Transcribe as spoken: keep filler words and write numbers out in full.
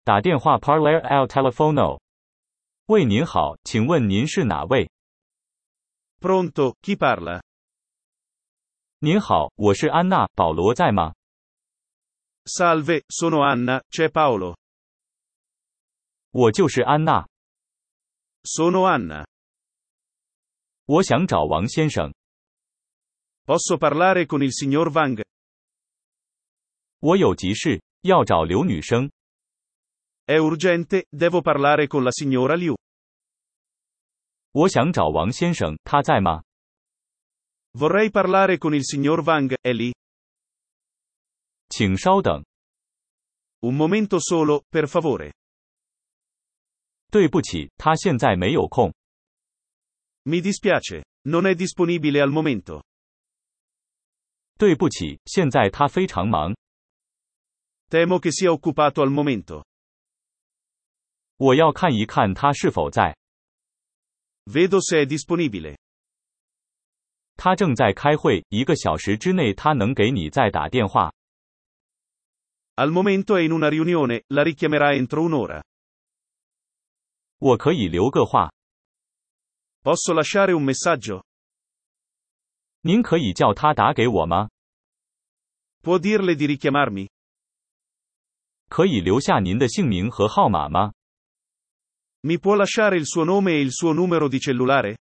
打电话 Parler al telefono。喂，您好，请问您是哪位？ Pronto, chi parla? 您好，我是安娜，保罗在吗？ Salve, sono Anna, c'è Paolo. 我就是安娜。 Sono Anna. 我想找王先生。 Posso parlare con il signor Wang? 我有急事，要找刘女生。 È urgente, devo parlare con la signora Liu. 我想找王先生，他在吗？ Vorrei parlare con il signor Wang, è lì? 请稍等。 Un momento solo, per favore. 对不起，他现在没有空。 Mi dispiace, non è disponibile al momento. 对不起，现在他非常忙。 Temo che sia occupato al momento. 我要看一看他是否在。 Vedo se è disponibile. 他正在开会，一个小时之内他能给你再打电话。 Al momento è in una riunione, la richiamerà entro un'ora. 我可以留个话。 Posso lasciare un messaggio? 您可以叫他打给我吗？ Può dirle di richiamarmi? 可以留下您的姓名和号码吗？ Mi può lasciare il suo nome e il suo numero di cellulare?